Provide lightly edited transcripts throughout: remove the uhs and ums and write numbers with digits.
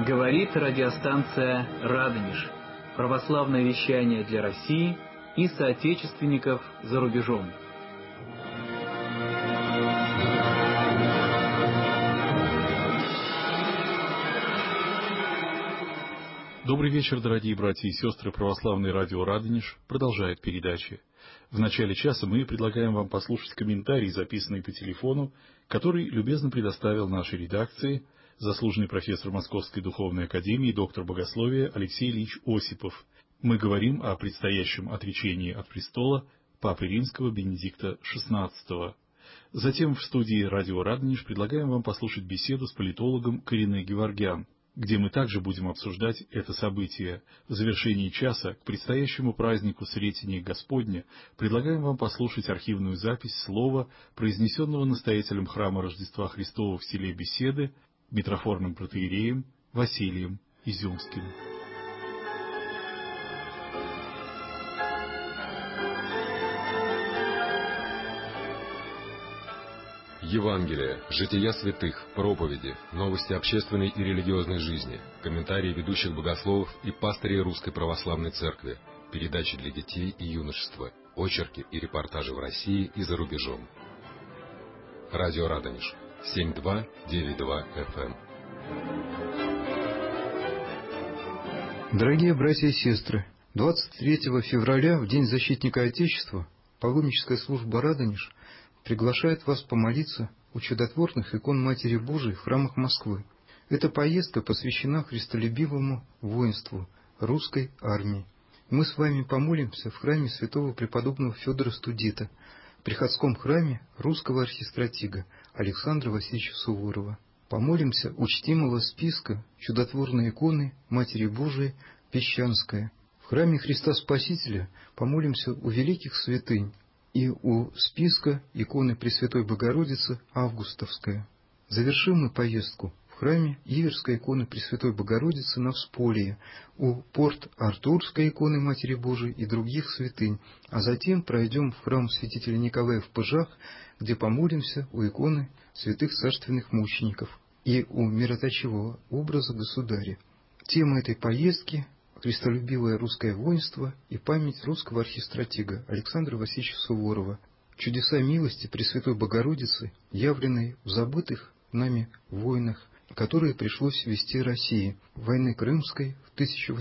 Говорит радиостанция «Радонеж». Православное вещание для России и соотечественников за рубежом. Добрый вечер, дорогие братья и сестры. Православное радио «Радонеж» продолжает передачи. В начале часа мы предлагаем вам послушать комментарий, записанный по телефону, который любезно предоставил нашей редакции заслуженный профессор Московской духовной академии, доктор богословия Алексей Ильич Осипов. Мы говорим о предстоящем отречении от престола Папы Римского Бенедикта XVI. Затем в студии радио «Радонеж» предлагаем вам послушать беседу с политологом Кариной Геворгян, где мы также будем обсуждать это событие. В завершении часа к предстоящему празднику Сретения Господня предлагаем вам послушать архивную запись слова, произнесенного настоятелем храма Рождества Христова в селе Беседы, митрофорным протоиереем Василием Изюмским. Евангелие, жития святых, проповеди, новости общественной и религиозной жизни, комментарии ведущих богословов и пастырей Русской Православной Церкви, передачи для детей и юношества, очерки и репортажи в России и за рубежом. Радио «Радонеж», 7292 FM. Дорогие братья и сестры, 23 февраля, в День Защитника Отечества, паломническая служба «Радонеж» приглашает вас помолиться у чудотворных икон Матери Божией в храмах Москвы. Эта поездка посвящена христолюбивому воинству русской армии. Мы с вами помолимся в храме святого преподобного Федора Студита, приходском храме русского архистратига Александра Васильевича Суворова. Помолимся у чтимого списка чудотворной иконы Матери Божией Песчанская. В храме Христа Спасителя помолимся у великих святынь и у списка иконы Пресвятой Богородицы Августовская. Завершим мы поездку в храме Иверской иконы Пресвятой Богородицы на Всполье, у Порт-Артурской иконы Матери Божией и других святынь, а затем пройдем в храм святителя Николая в Пыжах, где помолимся у иконы святых царственных мучеников и у мироточивого образа Государя. Тема этой поездки — христолюбивое русское воинство и память русского архистратига Александра Васильевича Суворова, чудеса милости Пресвятой Богородицы, явленные в забытых нами войнах, которые пришлось вести России: войны Крымской в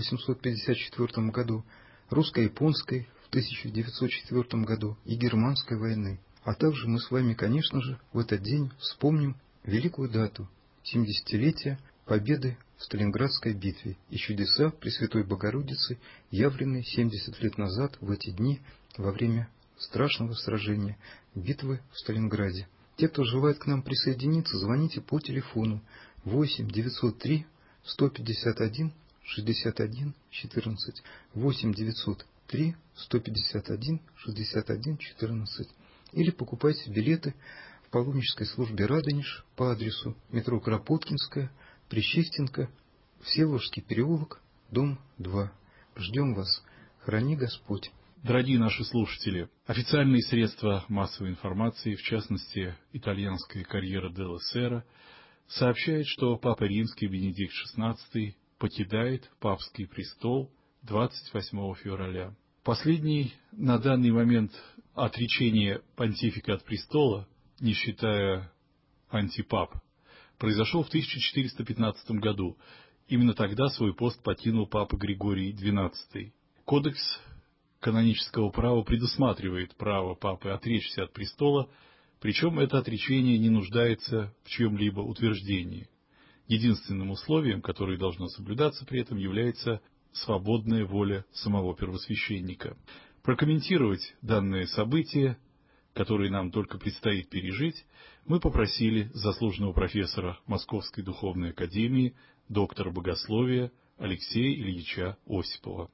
1854 году, русско-японской в 1904 году и германской войны. А также мы с вами, конечно же, в этот день вспомним великую дату — 70-летие победы в Сталинградской битве и чудеса Пресвятой Богородицы, явленные 70 лет назад в эти дни во время страшного сражения, битвы в Сталинграде. Те, кто желает к нам присоединиться, звоните по телефону 8 903 151 61 14, 8 903 151 61 14, или покупайте билеты в паломнической службе «Радонеж» по адресу метро Кропоткинская, Прищистенко, Всеволожский переулок, дом 2. Ждем вас. Храни Господь. Дорогие наши слушатели, официальные средства массовой информации, в частности, итальянская «Корьера делла Сера», сообщает, что Папа Римский Бенедикт XVI покидает папский престол 28 февраля. Последний на данный момент отречение понтифика от престола, не считая антипап, произошел в 1415 году. Именно тогда свой пост покинул папа Григорий XII. Кодекс канонического права предусматривает право папы отречься от престола, причем это отречение не нуждается в чьем-либо утверждении. Единственным условием, которое должно соблюдаться при этом, является свободная воля самого первосвященника. Прокомментировать данное событие, которое нам только предстоит пережить, мы попросили заслуженного профессора Московской духовной академии, доктора богословия Алексея Ильича Осипова.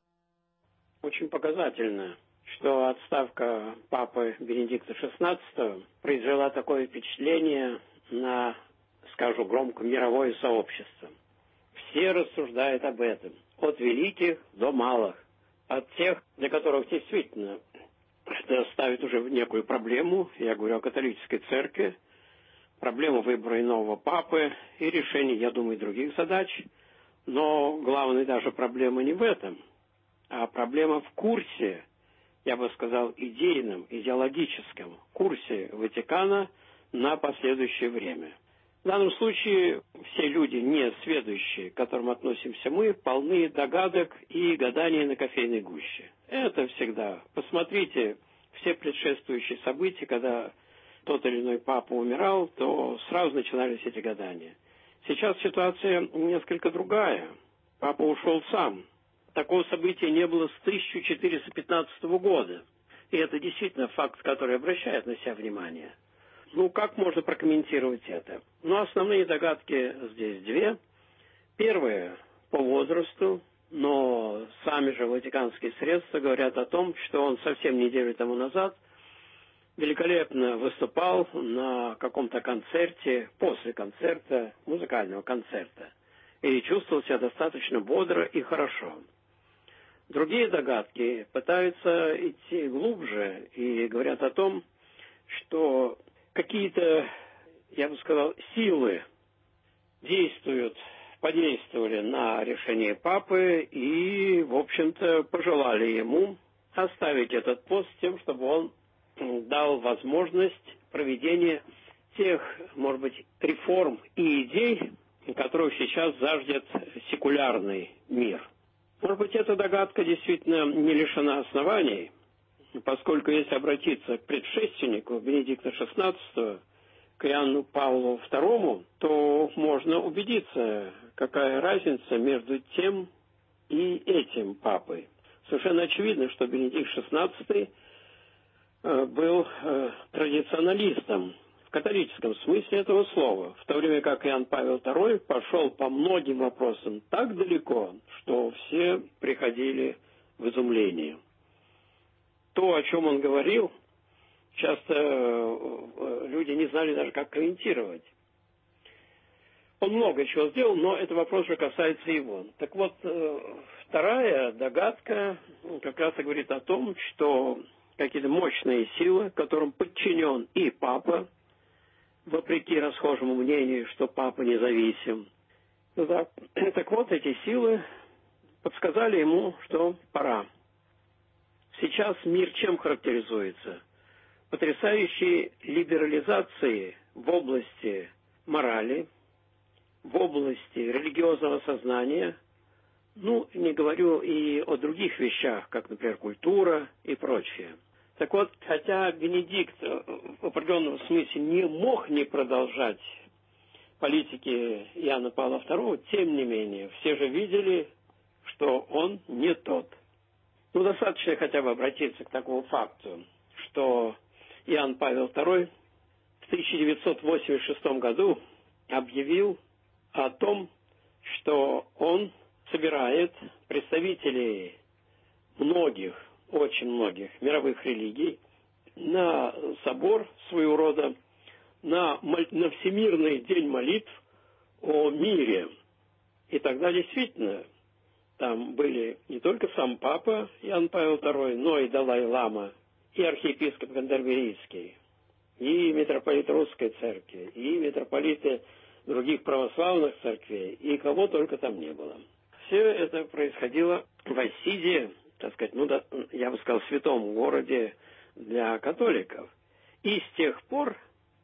Очень показательно, что отставка папы Бенедикта XVI произвела такое впечатление на, скажу громко, мировое сообщество. Все рассуждают об этом, от великих до малых, от тех, для которых действительно это ставит уже некую проблему, я говорю о католической церкви, проблему выбора нового папы и решения, я думаю, других задач, Но главная даже проблема не в этом, а проблема в курсе, я бы сказал, идейном, идеологическом курсе Ватикана на последующее время. В данном случае все люди, не сведущие, к которым относимся мы, полны догадок и гаданий на кофейной гуще. Это всегда. Посмотрите все предшествующие события, когда тот или иной папа умирал, то сразу начинались эти гадания. Сейчас ситуация несколько другая. Папа ушел сам. Такого события не было с 1415 года. И это действительно факт, который обращает на себя внимание. Как можно прокомментировать это? Основные догадки здесь две. Первая по возрасту, но сами же ватиканские средства говорят о том, что он совсем неделю тому назад великолепно выступал на каком-то концерте, после концерта, музыкального концерта, и чувствовал себя достаточно бодро и хорошо. Другие догадки пытаются идти глубже и говорят о том, что какие-то, я бы сказал, силы подействовали на решение папы и, в общем-то, пожелали ему оставить этот пост с тем, чтобы он дал возможность проведения тех, может быть, реформ и идей, которых сейчас жаждет секулярный мир. Может быть, эта догадка действительно не лишена оснований, поскольку если обратиться к предшественнику Бенедикта XVI, к Иоанну Павлу II, то можно убедиться, какая разница между тем и этим папой. Совершенно очевидно, что Бенедикт XVI был традиционалистом в католическом смысле этого слова, в то время как Иоанн Павел II пошел по многим вопросам так далеко, что все приходили в изумление. То, о чем он говорил, часто люди не знали даже, как комментировать. Он много чего сделал, но это вопрос же касается его. Так вот, вторая догадка как раз и говорит о том, что какие-то мощные силы, которым подчинен и папа, вопреки расхожему мнению, что папа независим. Так вот, эти силы подсказали ему, что пора. Сейчас мир чем характеризуется? Потрясающей либерализацией в области морали, в области религиозного сознания, не говорю и о других вещах, как, например, культура и прочее. Так вот, хотя Бенедикт в определенном смысле не мог не продолжать политики Иоанна Павла II, тем не менее, все же видели, что он не тот. Достаточно хотя бы обратиться к такому факту, что Иоанн Павел II в 1986 году объявил о том, что он собирает представителей многих, очень многих мировых религий на собор своего рода, на Всемирный день молитв о мире. И тогда действительно там были не только сам папа Иоанн Павел II, но и Далай-лама, и архиепископ Кантерберийский, и митрополит Русской церкви, и митрополиты других православных церквей, и кого только там не было. Все это происходило в Ассизе, так сказать, я бы сказал, святом городе для католиков. И с тех пор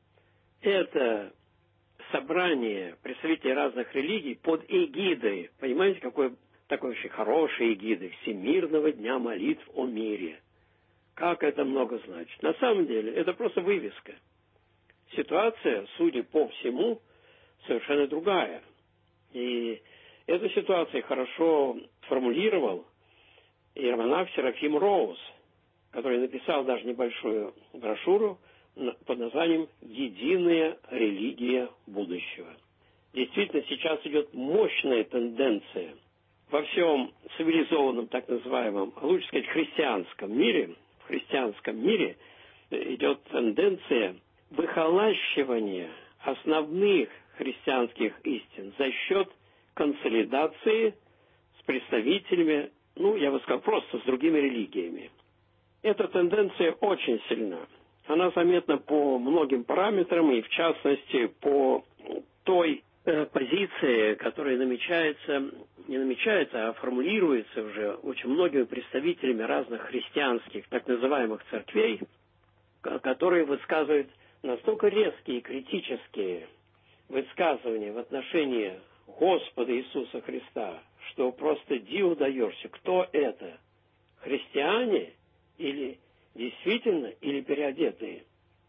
это собрание представителей разных религий под эгидой, понимаете, какой очень хорошей эгидой, Всемирного дня молитв о мире. Как это много значит. На самом деле, это просто вывеска. Ситуация, судя по всему, совершенно другая. И эту ситуацию хорошо сформулировал иеромонах Серафим Роуз, который написал даже небольшую брошюру под названием «Единая религия будущего». Действительно, сейчас идет мощная тенденция во всем цивилизованном, так называемом, лучше сказать, христианском мире. В христианском мире идет тенденция выхолащивания основных христианских истин за счет консолидации с представителями, я бы сказал, просто с другими религиями. Эта тенденция очень сильна. Она заметна по многим параметрам, и в частности по той позиции, которая намечается не намечается, а формулируется уже очень многими представителями разных христианских, так называемых церквей, которые высказывают настолько резкие и критические высказывания в отношении Господа Иисуса Христа, что просто диву даешься, кто это? Христиане или действительно, или переодетые?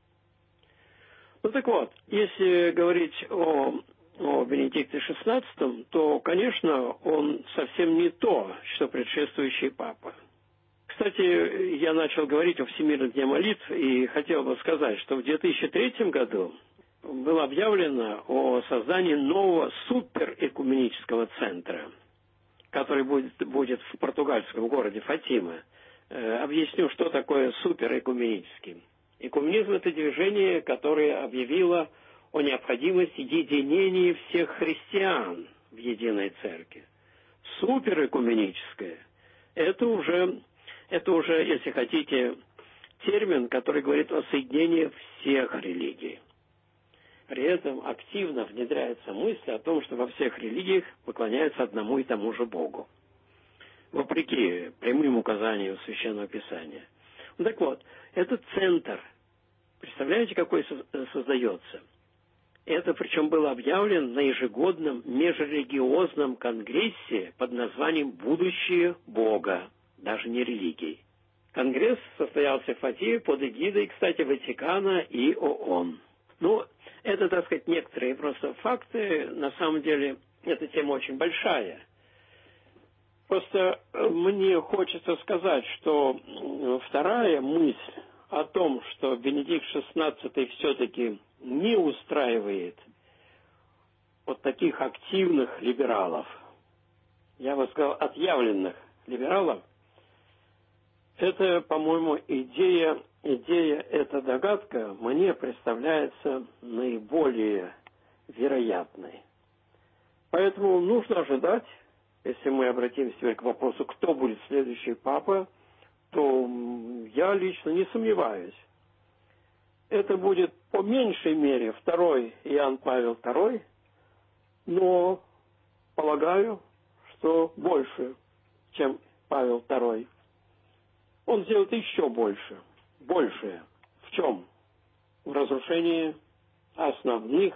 Ну так вот, если говорить о Бенедикте XVI, то, конечно, он совсем не то, что предшествующий папа. Кстати, я начал говорить о Всемирном дне молитв и хотел бы сказать, что в 2003 году было объявлено о создании нового суперэкуменического центра, который будет в португальском городе Фатима. Объясню, что такое суперэкуменический. Экуменизм – это движение, которое объявило о необходимости единения всех христиан в единой церкви. Суперэкуменическое – это уже, если хотите, термин, который говорит о соединении всех религий. При этом активно внедряется мысль о том, что во всех религиях поклоняются одному и тому же Богу, вопреки прямым указаниям Священного Писания. Ну, так вот, этот центр, представляете, какой создается? Это причем было объявлено на ежегодном межрелигиозном конгрессе под названием «Будущее Бога», даже не религии. Конгресс состоялся в Фатиме под эгидой, кстати, Ватикана и ООН. Ну, это, так сказать, некоторые просто факты. На самом деле, эта тема очень большая. Просто мне хочется сказать, что вторая мысль о том, что Бенедикт XVI все-таки не устраивает вот таких активных либералов, я бы сказал, отъявленных либералов, это, по-моему, идея, эта догадка мне представляется наиболее вероятной. Поэтому нужно ожидать, если мы обратимся теперь к вопросу, кто будет следующий папа, то я лично не сомневаюсь. Это будет по меньшей мере второй Иоанн Павел II, но полагаю, что больше, чем Павел II. Он сделает еще больше. Большее. В чем? В разрушении основных,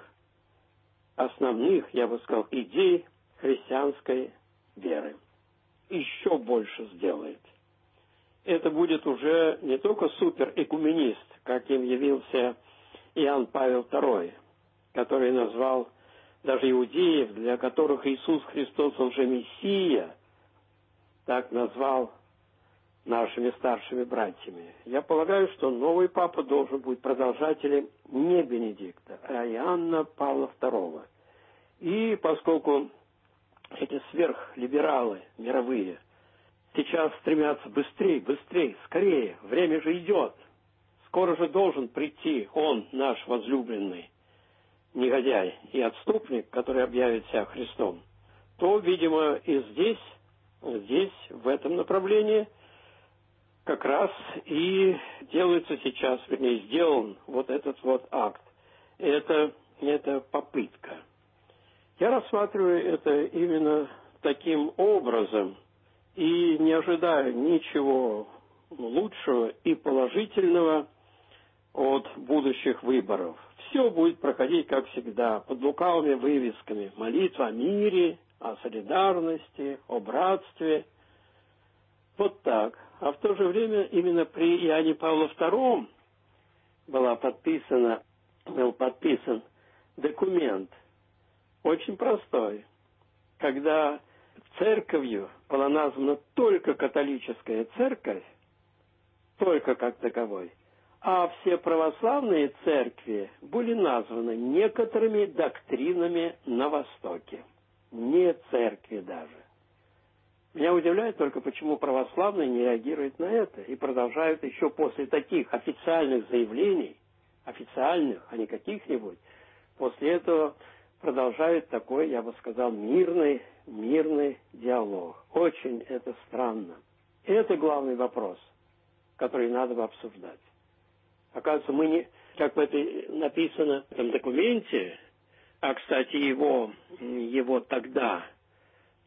я бы сказал, идей христианской веры. Еще больше сделает. Это будет уже не только суперэкуменист, каким явился Иоанн Павел II, который назвал даже иудеев, для которых Иисус Христос, Он же Мессия, так назвал нашими старшими братьями. Я полагаю, что новый папа должен быть продолжателем не Бенедикта, а Иоанна Павла II. И поскольку эти сверхлибералы мировые сейчас стремятся быстрее, скорее, время же идет, скоро же должен прийти он, наш возлюбленный негодяй и отступник, который объявит себя Христом, то, видимо, и здесь, в этом направлении, как раз и делается сейчас, вернее, сделан вот этот вот акт. Это попытка. Я рассматриваю это именно таким образом и не ожидаю ничего лучшего и положительного от будущих выборов. Все будет проходить, как всегда, под лукавыми вывесками. Молитва о мире, о солидарности, о братстве. Вот так. А в то же время именно при Иоанне Павле II был подписан документ очень простой, когда церковью была названа только католическая церковь, только как таковой, а все православные церкви были названы некоторыми доктринами на Востоке. Не церкви даже. Меня удивляет только, почему православные не реагируют на это и продолжают еще после таких официальных заявлений, официальных, а не каких-нибудь, после этого продолжают такой, я бы сказал, мирный диалог. Очень это странно. И это главный вопрос, который надо бы обсуждать. Оказывается, мы не, как это написано в этом документе, а, кстати, его тогда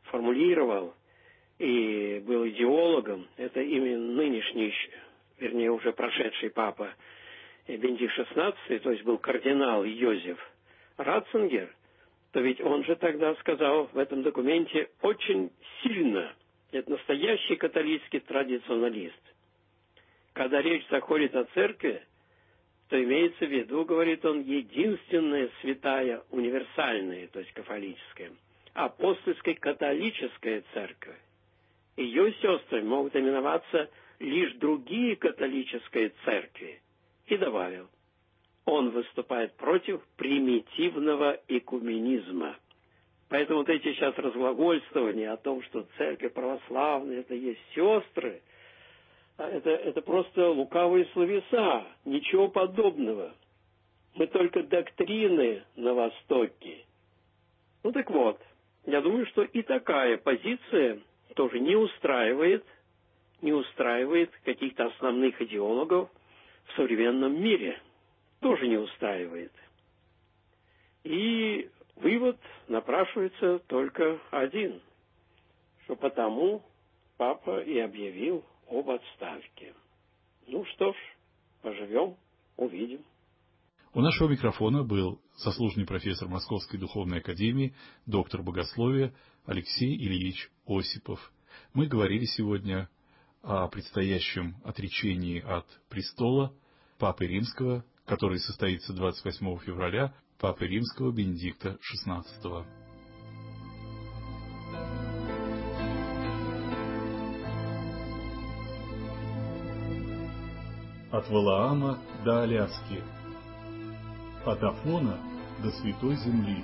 формулировал и был идеологом, это именно нынешний, вернее, уже прошедший папа Бенедикт XVI, то есть был кардинал Йозеф Ратцингер, то ведь он же тогда сказал в этом документе очень сильно, это настоящий католический традиционалист. Когда речь заходит о церкви, то имеется в виду, говорит он, единственная святая, универсальная, то есть католическая, апостольская католическая церковь. Ее сестры могут именоваться лишь другие католические церкви. И добавил, он выступает против примитивного экуменизма. Поэтому вот эти сейчас разглагольствования о том, что церковь православная, это есть сестры, это просто лукавые словеса, ничего подобного. Мы только доктрины на Востоке. Ну так вот, я думаю, что и такая позиция тоже не устраивает каких-то основных идеологов в современном мире. Тоже не устраивает. И вывод напрашивается только один, что потому папа и объявил об отставке. Ну что ж, поживем, увидим. У нашего микрофона был заслуженный профессор Московской духовной академии, доктор богословия Алексей Ильич Осипов. Мы говорили сегодня о предстоящем отречении от престола Папы Римского, который состоится 28 февраля, Папы Римского Бенедикта XVI. От Валаама до Аляски, от Афона до Святой Земли.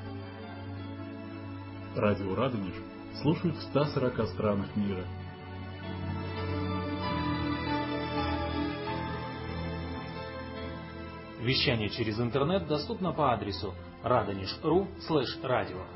Радио Радонеж слушают в 140 странах мира. Вещание через интернет доступно по адресу radonish.ru/radio.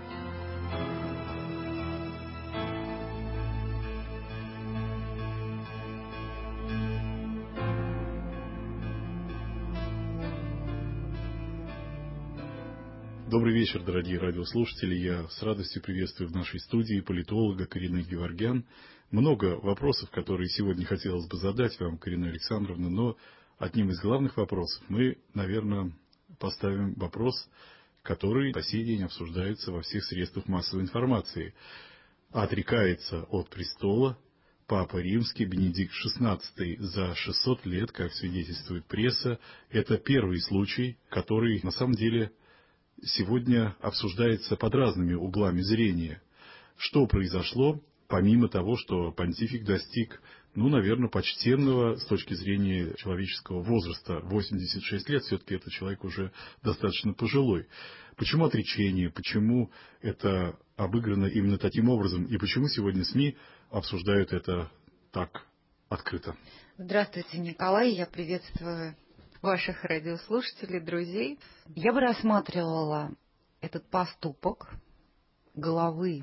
Добрый вечер, дорогие радиослушатели. Я с радостью приветствую в нашей студии политолога Карину Геворгян. Много вопросов, которые сегодня хотелось бы задать вам, Карина Александровна, но одним из главных вопросов мы, наверное, поставим вопрос, который по сей день обсуждается во всех средствах массовой информации. Отрекается от престола Папа Римский Бенедикт XVI за 600 лет, как свидетельствует пресса. Это первый случай, который на самом деле сегодня обсуждается под разными углами зрения. Что произошло, помимо того, что понтифик достиг, наверное, почтенного с точки зрения человеческого возраста, 86 лет, все-таки этот человек уже достаточно пожилой. Почему отречение, почему это обыграно именно таким образом, и почему сегодня СМИ обсуждают это так открыто? Здравствуйте, Николай, я приветствую ваших радиослушателей, друзей. Я бы рассматривала этот поступок главы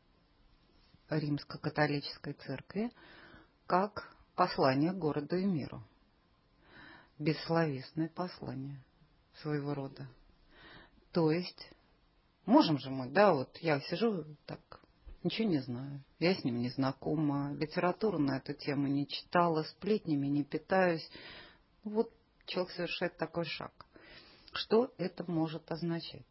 Римско-католической церкви как послание городу и миру. Бессловесное послание своего рода. То есть, можем же мы, я сижу так, ничего не знаю, я с ним не знакома, литературу на эту тему не читала, сплетнями не питаюсь. Человек совершает такой шаг. Что это может означать?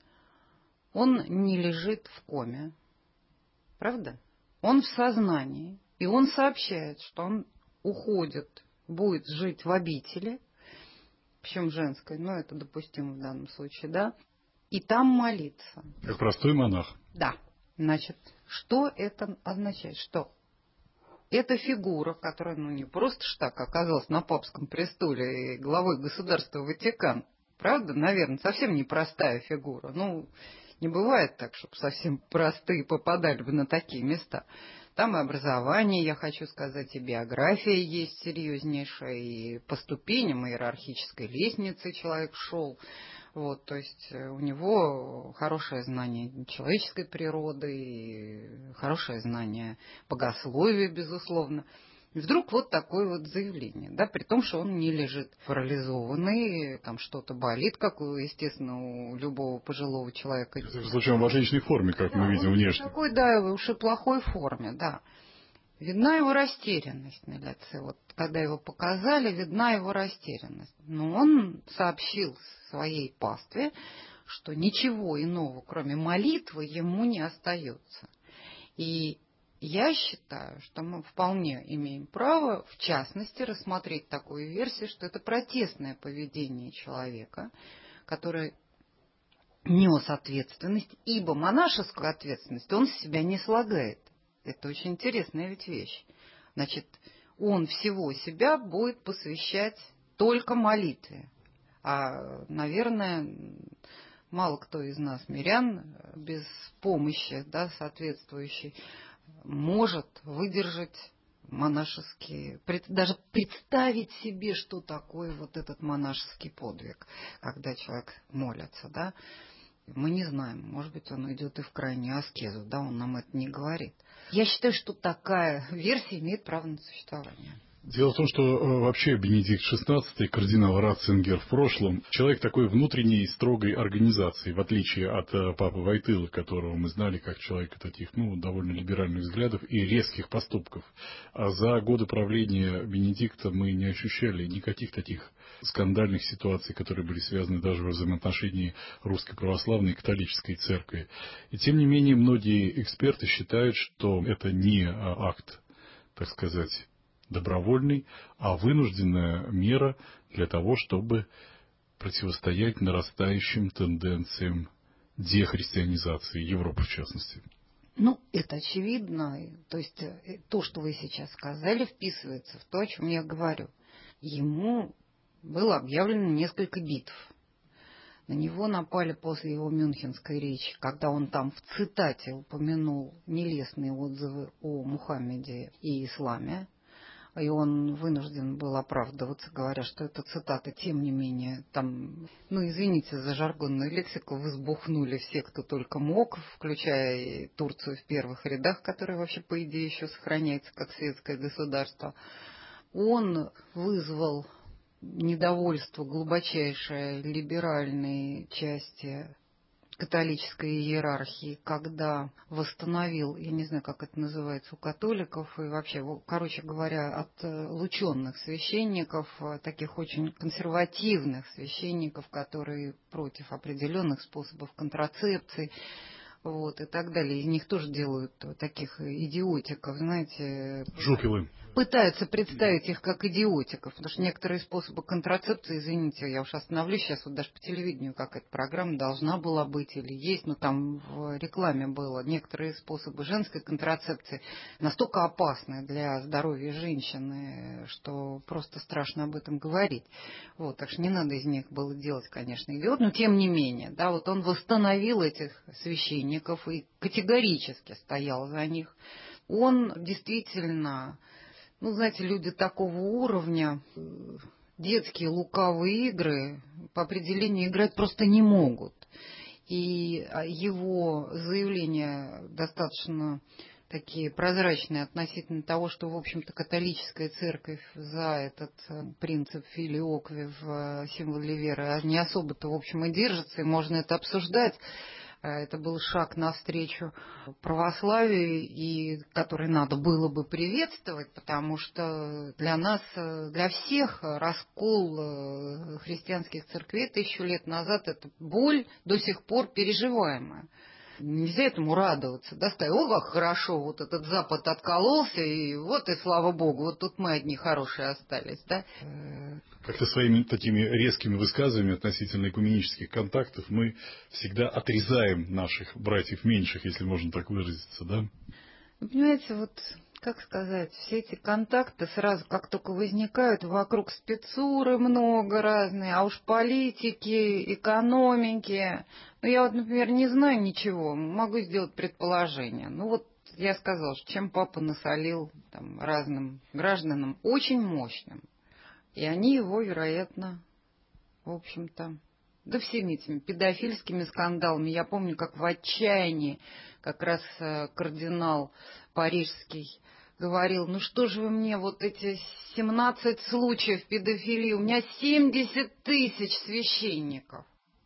Он не лежит в коме, правда? Он в сознании, и он сообщает, что он уходит, будет жить в обители, причем женской, это допустимо в данном случае, да, и там молиться. Как простой монах. Да. Значит, что это означает? Что эта фигура, которая, не просто ж так оказалась на папском престоле и главой государства Ватикан, правда, наверное, совсем непростая фигура. Не бывает так, чтобы совсем простые попадали бы на такие места. Там и образование, я хочу сказать, и биография есть серьезнейшая, и по ступеням иерархической лестницы человек шел. То есть у него хорошее знание человеческой природы, и хорошее знание богословия, безусловно. И вдруг вот такое вот заявление, да, при том, что он не лежит парализованный, там что-то болит, как, естественно, у любого пожилого человека. В случае в отличной форме, как мы видим внешне. В такой, да, уж и плохой форме, да. Видна его растерянность на лице. Вот когда его показали, видна его растерянность. Но он сообщил своей пастве, что ничего иного, кроме молитвы, ему не остается. И я считаю, что мы вполне имеем право, в частности, рассмотреть такую версию, что это протестное поведение человека, который нес ответственность, ибо монашескую ответственность он с себя не слагает. Это очень интересная ведь вещь. Значит, он всего себя будет посвящать только молитве. А, наверное, мало кто из нас, мирян, без помощи, да, соответствующей, может выдержать монашеский, даже представить себе, что такое вот этот монашеский подвиг, когда человек молится, да. Мы не знаем, может быть, он идет и в крайнюю аскезу, да, он нам это не говорит. Я считаю, что такая версия имеет право на существование. Дело в том, что вообще Бенедикт XVI, кардинал Ратцингер в прошлом, человек такой внутренней строгой организации, в отличие от папы Войтылы, которого мы знали как человека таких, довольно либеральных взглядов и резких поступков. А за годы правления Бенедикта мы не ощущали никаких таких скандальных ситуаций, которые были связаны даже во взаимоотношении Русской Православной и Католической Церкви. И тем не менее, многие эксперты считают, что это не акт, так сказать, добровольный, а вынужденная мера для того, чтобы противостоять нарастающим тенденциям дехристианизации Европы, в частности. Это очевидно. То есть то, что вы сейчас сказали, вписывается в то, о чем я говорю. Ему было объявлено несколько битв. На него напали после его мюнхенской речи, когда он там в цитате упомянул нелестные отзывы о Мухаммеде и исламе. И он вынужден был оправдываться, говоря, что это цитата, тем не менее, там, извините за жаргонную лексику, взбухнули все, кто только мог, включая и Турцию в первых рядах, которая вообще, по идее, еще сохраняется как светское государство. Он вызвал недовольство глубочайшей либеральной части католической иерархии, когда восстановил, я не знаю, как это называется у католиков, и вообще, короче говоря, отлученных священников, таких очень консервативных священников, которые против определенных способов контрацепции, и так далее. Из них тоже делают таких идиотиков, знаете. Жупилы. Пытаются представить их как идиотиков, потому что некоторые способы контрацепции, извините, я уж остановлюсь сейчас, даже по телевидению какая-то программа должна была быть или есть, там в рекламе было, некоторые способы женской контрацепции настолько опасны для здоровья женщины, что просто страшно об этом говорить. Так что не надо из них было делать, конечно, идиот, но тем не менее, он восстановил этих священников и категорически стоял за них. Он действительно... знаете, люди такого уровня, детские лукавые игры по определению играть просто не могут. И его заявления достаточно такие прозрачные относительно того, что, в общем-то, католическая церковь за этот принцип филиокви в символе веры не особо-то, в общем, и держится, и можно это обсуждать. Это был шаг навстречу православию, и который надо было бы приветствовать, потому что для нас, для всех раскол христианских церквей 1000 лет назад — это боль до сих пор переживаемая. Нельзя этому радоваться, да, сказать: о, как хорошо, этот Запад откололся, и слава Богу, тут мы одни хорошие остались, да. Как-то своими такими резкими высказываниями относительно экуменических контактов мы всегда отрезаем наших братьев меньших, если можно так выразиться, да? Вы понимаете, как сказать, все эти контакты сразу, как только возникают, вокруг спецуры много разные, а уж политики, экономики. Я например, не знаю ничего, могу сделать предположение. Я сказала, что чем папа насолил разным гражданам, очень мощным. И они его, вероятно, в общем-то, всеми этими педофильскими скандалами. Я помню, как в отчаянии как раз кардинал парижский говорил: ну что же вы мне вот эти 17 случаев педофилии, у меня 70 тысяч священников.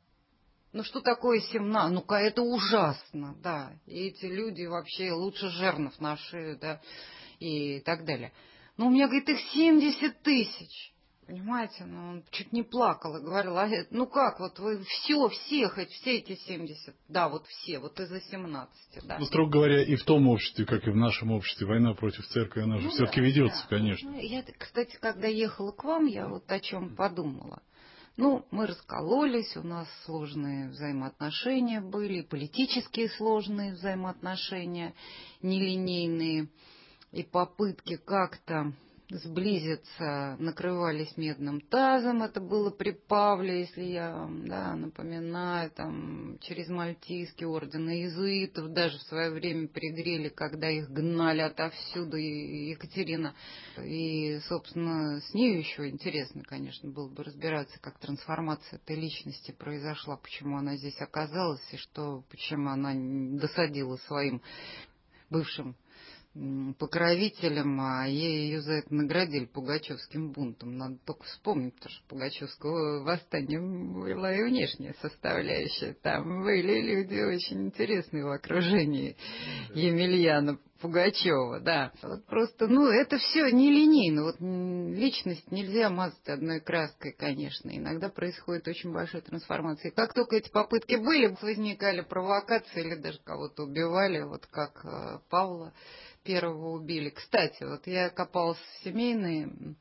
Ну что такое 17? Ну-ка, это ужасно, да. И эти люди вообще лучше жернов на шею, да, и так далее. Ну, у меня, говорит, их 70 тысяч. Понимаете, ну, он чуть не плакал и говорил: а, ну как, вот вы все эти 70, да, вот все, вот из-за 17, да. Ну, строго говоря, и в том обществе, как и в нашем обществе, война против церкви, она же все-таки ведется, конечно. Ну, я, кстати, когда ехала к вам, я вот о чем подумала. Ну, мы раскололись, у нас сложные взаимоотношения были, политические сложные взаимоотношения, нелинейные, и попытки как-то сблизиться накрывались медным тазом. Это было при Павле, если я вам, да, напоминаю, там, через Мальтийский орден иезуитов даже в свое время пригрели, когда их гнали отовсюду, и Екатерина. И, собственно, с нею еще интересно, конечно, было бы разбираться, как трансформация этой личности произошла, почему она здесь оказалась, и почему она досадила своим бывшим покровителем, а ее за это наградили Пугачевским бунтом. Надо только вспомнить, потому что Пугачевского восстания была и внешняя составляющая. Там были люди очень интересные в окружении Емельяна Пугачева, да. Вот просто, это все нелинейно. Вот личность нельзя мазать одной краской, конечно. Иногда происходит очень большая трансформация. И как только эти попытки были, возникали провокации или даже кого-то убивали, вот как Павла первого убили. Кстати, вот я копалась в семейной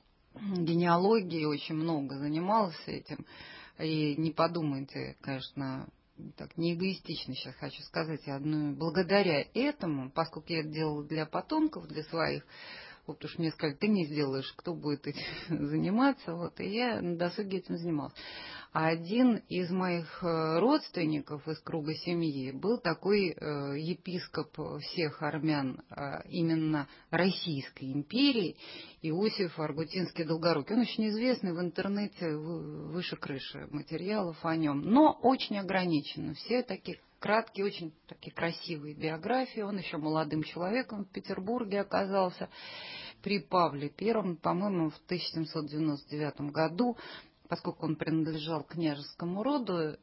генеалогии, очень много занималась этим. И не подумайте, конечно, так не эгоистично сейчас хочу сказать, благодаря этому, поскольку я это делала для потомков, для своих, вот уж мне сказали: ты не сделаешь, кто будет этим заниматься, вот, и я на досуге этим занималась. А один из моих родственников из круга семьи был такой епископ всех армян именно Российской империи, Иосиф Аргутинский-Долгорукий. Он очень известный, в интернете выше крыши материалов о нем, но очень ограниченно. Все такие краткие, очень такие красивые биографии. Он еще молодым человеком в Петербурге оказался при Павле I, по-моему, в 1799 году, поскольку он принадлежал княжескому роду.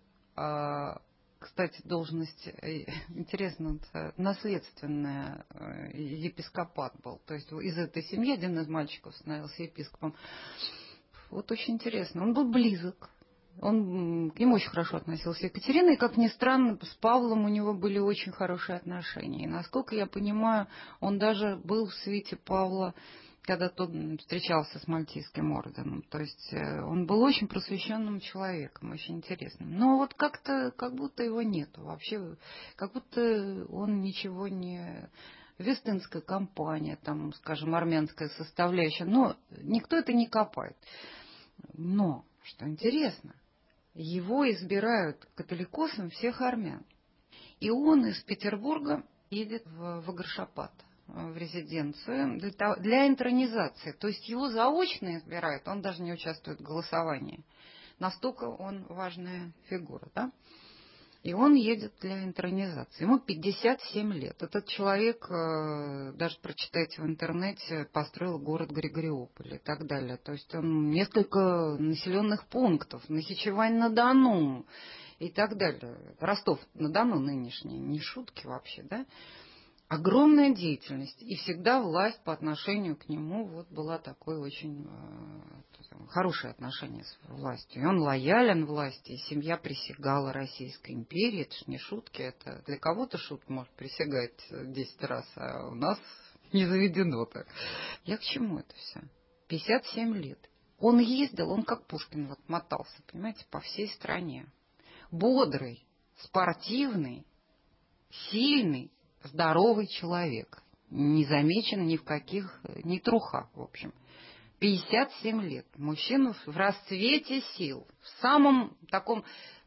Кстати, должность, интересно, наследственная, епископат был. То есть из этой семьи один из мальчиков становился епископом. Вот очень интересно. Он был близок. Он к нему очень хорошо относился Екатерина, и, как ни странно, с Павлом у него были очень хорошие отношения. И, насколько я понимаю, он даже был в свите Павла, когда тот встречался с Мальтийским орденом. То есть он был очень просвещенным человеком, очень интересным. Но вот как-то, как будто его нету вообще, как будто он ничего не... Вестынская компания, там, скажем, армянская составляющая, но никто это не копает. Но, что интересно, его избирают католикосом всех армян. И он из Петербурга едет в Агаршапат, в резиденцию, для интронизации. То есть его заочно избирают, он даже не участвует в голосовании. Настолько он важная фигура, да? И он едет для интронизации. Ему 57 лет. Этот человек, даже прочитайте в интернете, построил город Григориополь и так далее. То есть он несколько населенных пунктов, Нахичевань-на-Дону и так далее. Ростов-на-Дону нынешний, не шутки вообще, да? Огромная деятельность. И всегда власть по отношению к нему вот была такой очень хорошее отношение с властью. И он лоялен власти, и семья присягала Российской империи. Это ж не шутки, это для кого-то шутка может присягать 10 раз, а у нас не заведено так. Я к чему это все? 57 лет. Он ездил, он как Пушкин вот мотался, понимаете, по всей стране. Бодрый, спортивный, сильный, здоровый человек. Не замечен ни в каких, ни трухах, в общем. 57 лет. Мужчина в расцвете сил. В самом таком,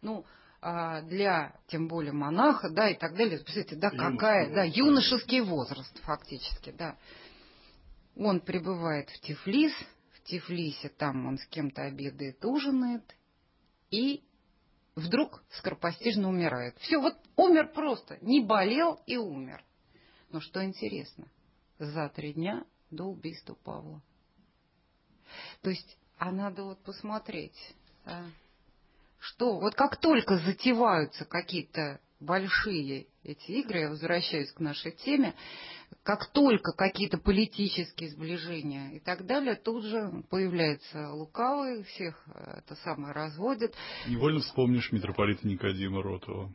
для, тем более, монаха, да, и так далее. Представляете, да, юношеский возраст, фактически, да. Он прибывает в Тифлис. В Тифлисе там он с кем-то обедает, ужинает. И вдруг скоропостижно умирает. Все, вот умер просто. Не болел и умер. Но что интересно, за 3 дня до убийства Павла. То есть, а надо вот посмотреть, да, что вот как только затеваются какие-то большие эти игры, я возвращаюсь к нашей теме, как только какие-то политические сближения и так далее, тут же появляется лукавый, всех это самое разводит. Невольно вспомнишь митрополита Никодима Ротова.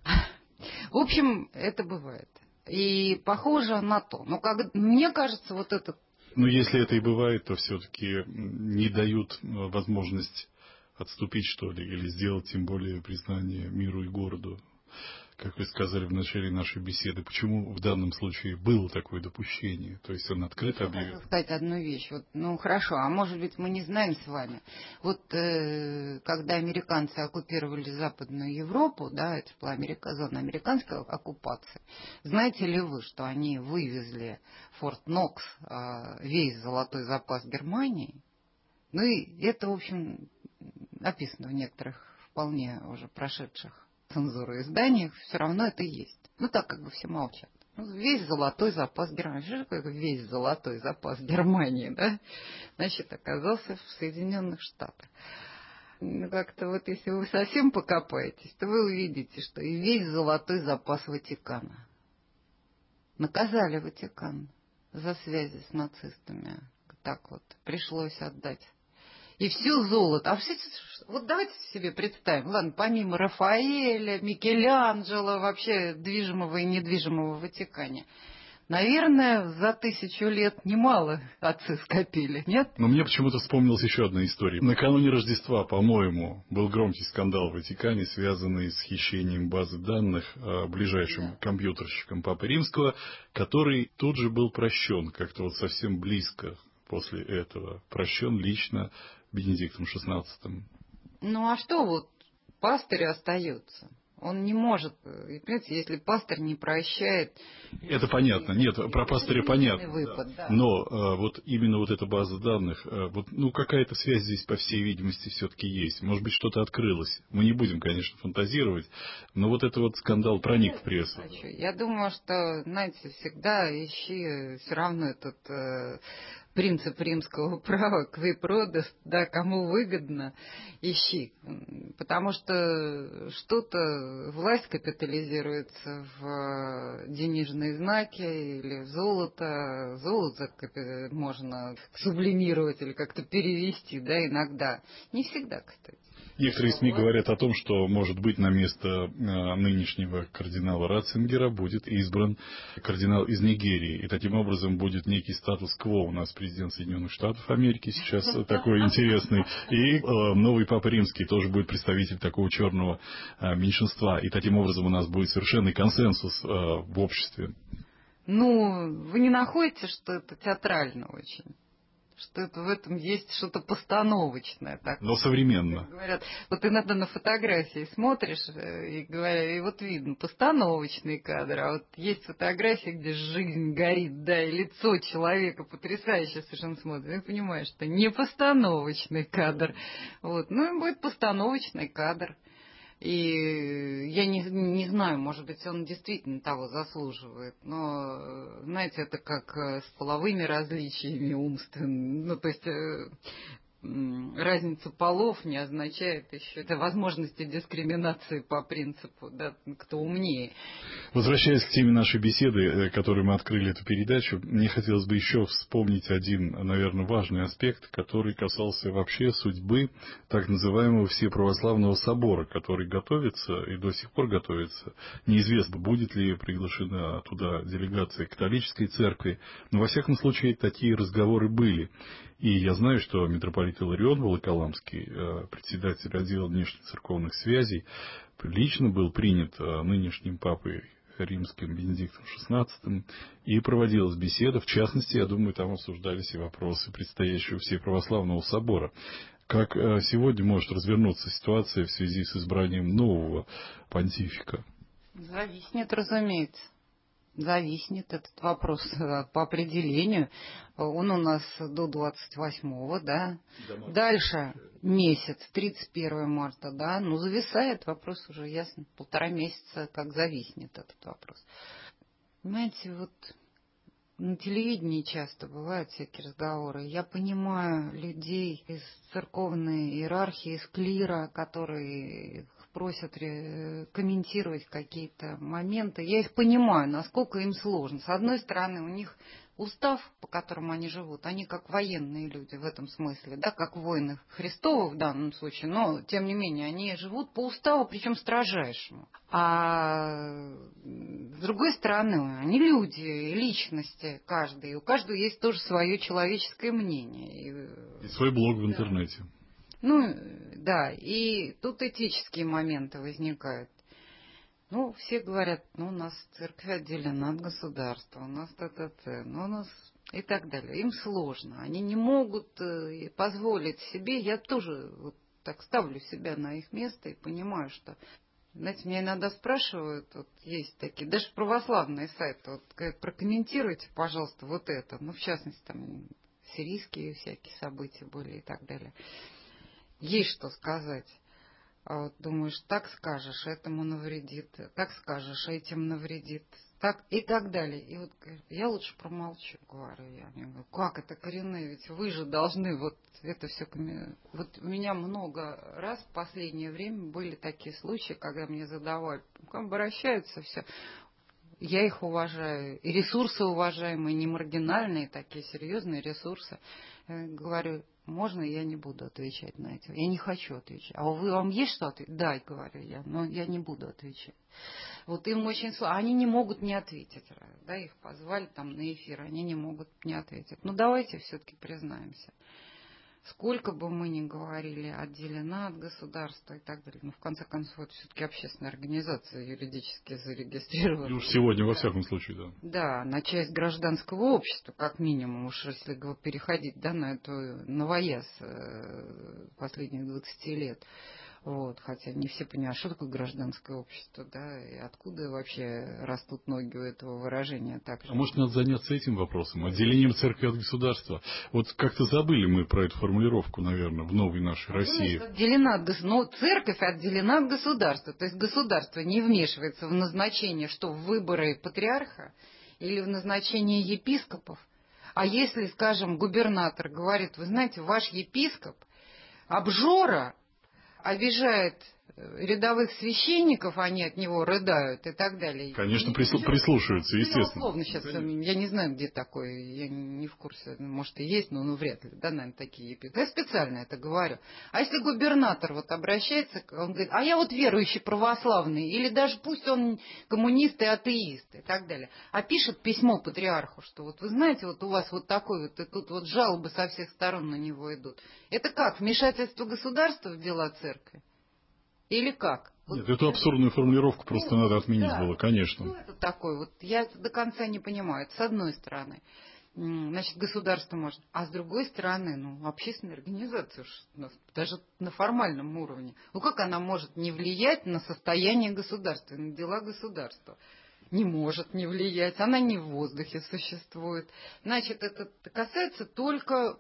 В общем, это бывает. И похоже на то. Но мне кажется, вот этот... Но если это и бывает, то все-таки не дают возможность отступить, что ли, или сделать тем более признание миру и городу. Как вы сказали в начале нашей беседы, почему в данном случае было такое допущение? То есть он открыто объявил. Я хотела сказать одну вещь. Вот, ну хорошо, а может быть мы не знаем с вами. Вот когда американцы оккупировали Западную Европу, да, это была зона американской оккупации, знаете ли вы, что они вывезли в Форт Нокс весь золотой запас Германии? Ну и это, в общем, описано в некоторых вполне уже прошедших цензуру изданиях, все равно это есть. Ну так как бы все молчат. Ну, весь золотой запас Германии. Что такое весь золотой запас Германии, да? Значит, оказался в Соединенных Штатах. Ну, как-то вот если вы совсем покопаетесь, то вы увидите, что и весь золотой запас Ватикана. Наказали Ватикан за связи с нацистами. Так вот, пришлось отдать. И все золото. А все, вот давайте себе представим, ладно, помимо Рафаэля, Микеланджело, вообще движимого и недвижимого в Ватикане, наверное, за 1000 лет немало отцы скопили, нет? Но мне почему-то вспомнилась еще одна история. Накануне Рождества, по-моему, был громкий скандал в Ватикане, связанный с хищением базы данных ближайшим компьютерщиком Папы Римского, который тут же был прощен, как-то вот совсем близко после этого. Прощен лично Бенедиктом XVI. Ну а что вот, пастырь остается? Он не может, и, понимаете, если пастырь не прощает... Это понятно, нет, про пастыря понятно. Выпад, да. Но вот именно вот эта база данных, вот, ну какая-то связь здесь, по всей видимости, все-таки есть. Может быть, что-то открылось. Мы не будем, конечно, фантазировать, но вот этот вот скандал проник в прессу. Я думаю, что, знаете, всегда ищи все равно этот... принцип римского права, кви продас, да, кому выгодно, ищи. Потому что что-то власть капитализируется в денежные знаки или в золото. Золото можно сублимировать или как-то перевести, да, иногда. Не всегда, кстати. Некоторые СМИ говорят о том, что, может быть, на место нынешнего кардинала Ратцингера будет избран кардинал из Нигерии. И таким образом будет некий статус-кво. У нас президент Соединенных Штатов Америки сейчас такой интересный. И новый Папа Римский тоже будет представитель такого черного меньшинства. И таким образом у нас будет совершенный консенсус в обществе. Ну, вы не находите, что это театрально очень? Что это в этом есть что-то постановочное. Так, но современно. Говорят, вот иногда на фотографии смотришь, и вот видно постановочный кадр, а вот есть фотографии, где жизнь горит, да, и лицо человека потрясающе совершенно смотрит. И понимаешь, что не постановочный кадр. Вот. Ну и будет постановочный кадр. И я не знаю, может быть, он действительно того заслуживает, но, знаете, это как с половыми различиями умственными, ну, то есть разница полов не означает еще это возможности дискриминации по принципу, да, кто умнее. Возвращаясь к теме нашей беседы, которой мы открыли эту передачу, мне хотелось бы еще вспомнить один, наверное, важный аспект, который касался вообще судьбы так называемого Всеправославного собора, который готовится и до сих пор готовится. Неизвестно, будет ли приглашена туда делегация католической церкви, но во всяком случае такие разговоры были. И я знаю, что митрополит Иларион Волоколамский, председатель отдела внешнецерковных связей, лично был принят нынешним папой римским Бенедиктом XVI, и проводилась беседа. В частности, я думаю, там обсуждались и вопросы предстоящего Всеправославного собора. Как сегодня может развернуться ситуация в связи с избранием нового понтифика? Зависнет, разумеется. Зависнет этот вопрос по определению. Он у нас до 28-го, да. Дальше месяц, 31 марта, да. Ну, зависает вопрос уже, ясно. 1,5 месяца, как зависнет этот вопрос. Понимаете, вот на телевидении часто бывают всякие разговоры. Я понимаю людей из церковной иерархии, из клира, которые просят комментировать какие-то моменты. Я их понимаю, насколько им сложно. С одной стороны, у них устав, по которому они живут, они как военные люди в этом смысле, да, как воины Христовы в данном случае, но, тем не менее, они живут по уставу, причем строжайшему. А с другой стороны, они люди, личности каждый, и у каждого есть тоже свое человеческое мнение. И свой блог в интернете. Ну, да, и тут этические моменты возникают. Ну, все говорят, ну, у нас церковь отделена от государства, у нас ну, у нас и так далее. Им сложно, они не могут позволить себе, я тоже вот так ставлю себя на их место и понимаю, что, знаете, меня иногда спрашивают, вот есть такие, даже православные сайты, вот говорят, прокомментируйте, пожалуйста, вот это, ну, в частности, там, сирийские всякие события были и так далее. Есть что сказать. А вот думаешь, так скажешь, этому навредит, так скажешь, этим навредит, так и так далее. И вот я лучше промолчу, говорю я. Я говорю, как это коренные, ведь вы же должны вот это все... Вот у меня много раз в последнее время были такие случаи, когда мне задавали, обращаются все. Я их уважаю, и ресурсы уважаемые, не маргинальные, такие серьезные ресурсы. Я говорю, можно я не буду отвечать на это? Я не хочу отвечать. А вам есть что ответить? Да, говорю я, но я не буду отвечать. Вот им очень сложно. Они не могут не ответить. Да, их позвали там на эфир, они не могут не ответить. Ну, давайте все-таки признаемся. Сколько бы мы ни говорили, отделена от государства и так далее, но в конце концов это все-таки общественная организация, юридически зарегистрирована. И уж сегодня, во всяком случае, да. Да, на часть гражданского общества, как минимум, уж если переходить, да, на эту новояз последних 20 лет. Вот, хотя не все понимают, что такое гражданское общество, да, и откуда вообще растут ноги у этого выражения. А может, надо заняться этим вопросом, отделением церкви от государства? Вот как-то забыли мы про эту формулировку, наверное, в новой нашей России. Но церковь отделена от государства, то есть государство не вмешивается в назначение, что в выборы патриарха или в назначение епископов. А если, скажем, губернатор говорит, вы знаете, ваш епископ обжора, обижает рядовых священников, они от него рыдают и так далее. Конечно, прислушиваются, естественно. Условно сейчас, я не знаю, где такое, я не в курсе, может и есть, но вряд ли, да, наверное, такие епископы. Я специально это говорю. А если губернатор вот обращается, он говорит, а я вот верующий православный, или даже пусть он коммунист и атеист и так далее, а пишет письмо патриарху, что вот вы знаете, вот у вас вот такой вот, и тут вот жалобы со всех сторон на него идут. Это как, вмешательство государства в дела церкви? Или как? Нет, эту абсурдную формулировку просто надо отменить было, конечно. Что это такое? Вот я до конца не понимаю. Это с одной стороны, значит, государство может, а с другой стороны, общественная организация, даже на формальном уровне, как она может не влиять на состояние государства, на дела государства? Не может не влиять, она не в воздухе существует. Значит, это касается только...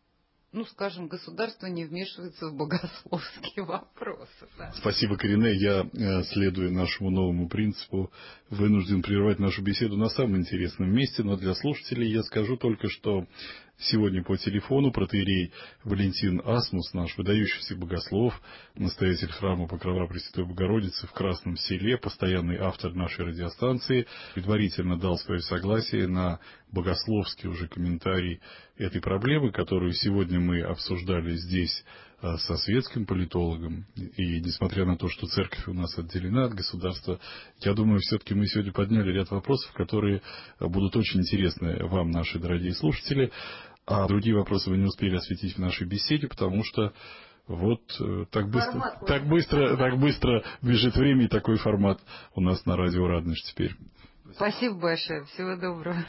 скажем, государство не вмешивается в богословские вопросы. Да. Спасибо, Корене. Я, следуя нашему новому принципу, вынужден прервать нашу беседу на самом интересном месте, но для слушателей я скажу только, что сегодня по телефону протоиерей Валентин Асмус, наш выдающийся богослов, настоятель храма Покрова Пресвятой Богородицы в Красном Селе, постоянный автор нашей радиостанции, предварительно дал свое согласие на богословский уже комментарий этой проблемы, которую сегодня мы обсуждали здесь со светским политологом. И несмотря на то, что церковь у нас отделена от государства, я думаю, все-таки мы сегодня подняли ряд вопросов, которые будут очень интересны вам, наши дорогие слушатели. А другие вопросы вы не успели осветить в нашей беседе, потому что вот так быстро бежит время, и такой формат у нас на радио Радонеж теперь. Спасибо большое. Всего доброго.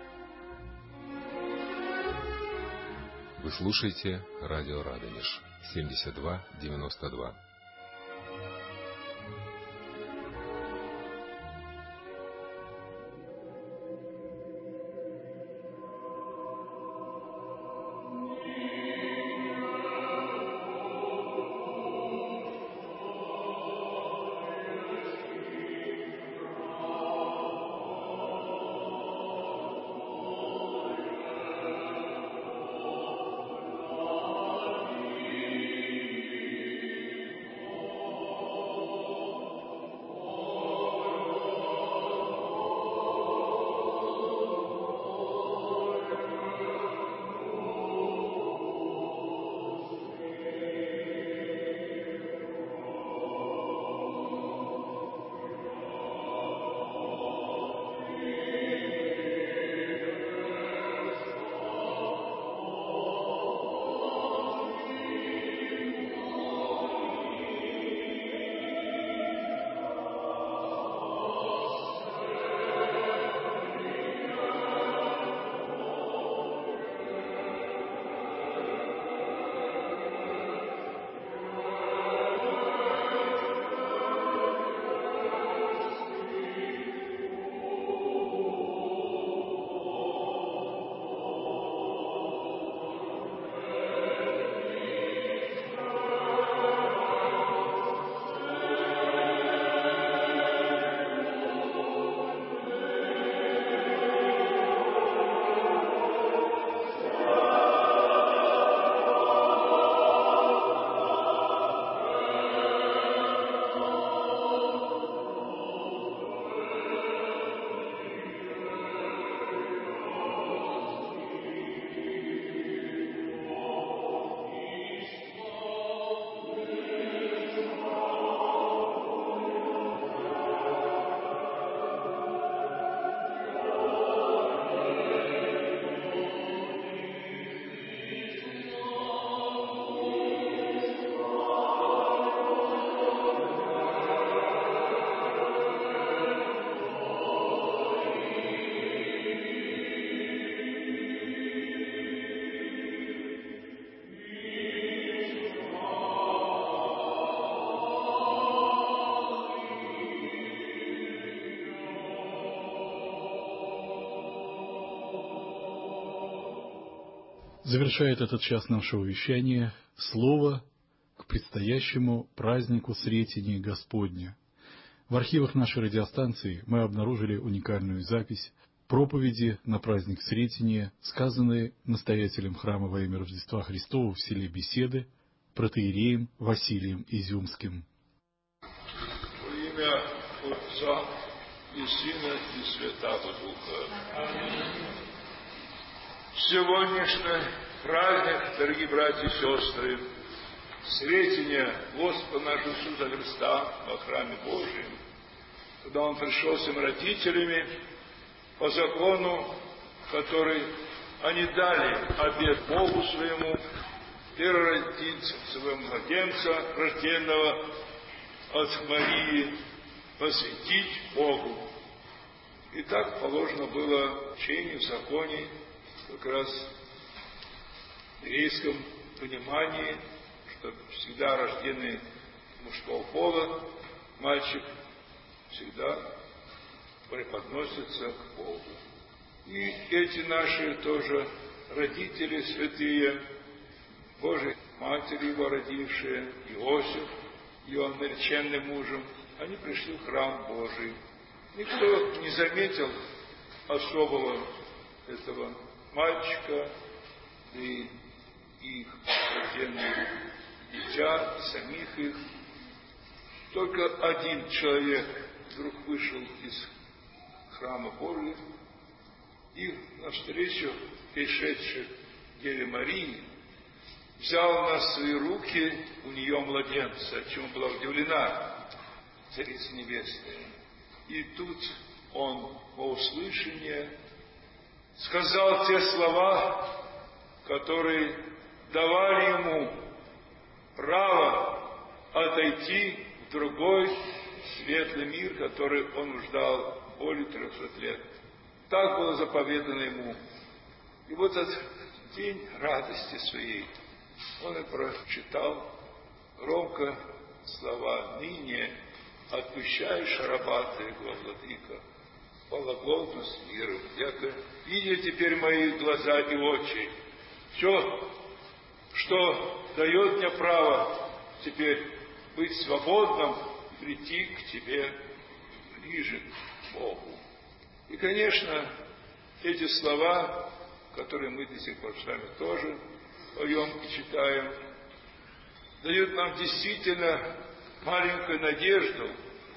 Вы слушаете радио Радонеж 72-92. Завершает этот час нашего вещания слово к предстоящему празднику Сретения Господня. В архивах нашей радиостанции мы обнаружили уникальную запись проповеди на праздник Сретения, сказанные настоятелем храма во имя Рождества Христова в селе Беседы, протоиереем Василием Изюмским. Во имя Отца и Сына и Святаго Духа. Аминь. Сегодняшний праздник, дорогие братья и сестры, Сретения Господа нашего Иисуса Христа во храме Божьем, когда Он пришел с своими родителями по закону, который они дали обет Богу своему, переродиться своего младенца, рожденного от Марии, посвятить Богу. И так положено было в учении, в законе, как раз в еврейском понимании, что всегда рожденный мужского пола мальчик всегда преподносится к Богу. И эти наши тоже родители святые, Божьей Матери его родившие, Иосиф, его нареченным мужем, они пришли в храм Божий. Никто не заметил особого этого мальчика и их рожденных дитя, и самих их. Только один человек вдруг вышел из храма Божия и навстречу пришедшей Деве Марии взял на свои руки у нее младенца, чему была удивлена Царица Небесная. И тут он по услышанию сказал те слова, которые давали ему право отойти в другой светлый мир, который он ждал более 300 лет. Так было заповедано ему. И вот этот день радости своей он и прочитал громко слова: «Ныне отпущаешь раба Твоего, Владыка, пологлотно с миром, яко видя теперь мои глаза и очи, все, что дает мне право теперь быть свободным, прийти к Тебе ближе к Богу». И, конечно, эти слова, которые мы до сих пор с вами тоже поем и читаем, дают нам действительно маленькую надежду,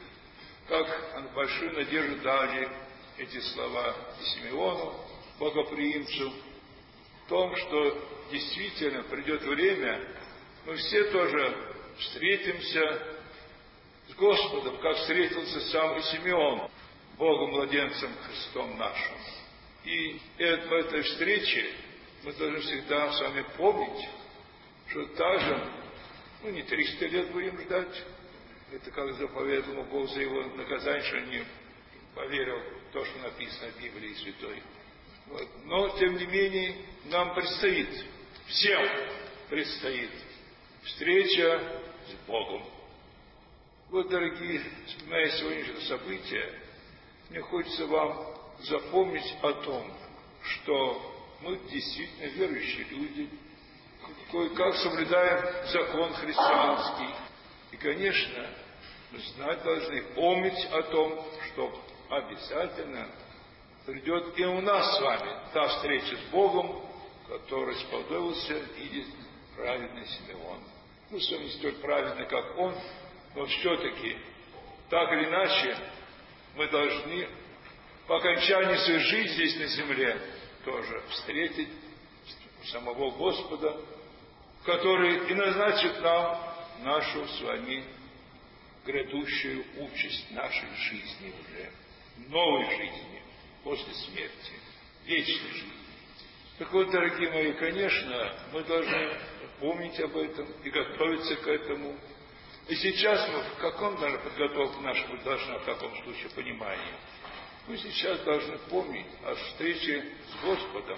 как большую надежду дали эти слова Симеону, богоприимцу, в том, что действительно придет время, мы все тоже встретимся с Господом, как встретился сам и Симеон, Богом-младенцем Христом нашим. И в этой встрече мы должны всегда с вами помнить, что также, не 300 лет будем ждать. Это как заповедовал Бог за его наказание, что не поверил в то, что написано в Библии Святой. Вот. Но, тем не менее, нам предстоит, всем предстоит встреча с Богом. Вот, дорогие, вспоминая сегодняшнее событие, мне хочется вам запомнить о том, что мы действительно верующие люди, как соблюдаем закон христианский. И, конечно, мы знать должны, помнить о том, что обязательно придет и у нас с вами та встреча с Богом, который сподобился видеть праведный Симеон. Мы с вами не столь праведны, как он, но все-таки, так или иначе, мы должны по окончании своей жизни здесь на земле тоже встретить самого Господа, который и назначит нам нашу с вами грядущую участь нашей жизни уже, новой жизни, после смерти, вечной жизни. Так вот, дорогие мои, конечно, мы должны помнить об этом и готовиться к этому. И сейчас мы в каком даже подготовке наша должна в таком случае понимании? Мы сейчас должны помнить о встрече с Господом.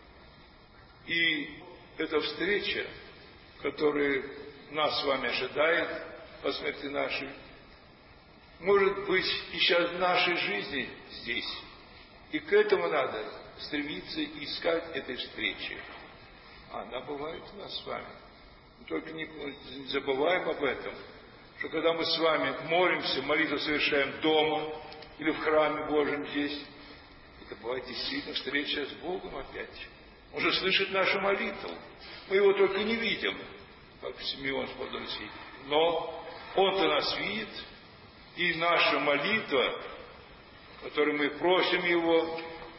И эта встреча, которая нас с вами ожидает по смерти нашей, может быть и сейчас в нашей жизни здесь. И к этому надо стремиться и искать этой встречи. Она бывает у нас с вами. Мы только не забываем об этом, что когда мы с вами молимся, молитву совершаем дома или в храме Божьем здесь, это бывает действительно встреча с Богом опять. Он же слышит нашу молитву. Мы его только не видим, как Симеон с Подольской. Но он-то нас видит, и наша молитва, которой мы просим его,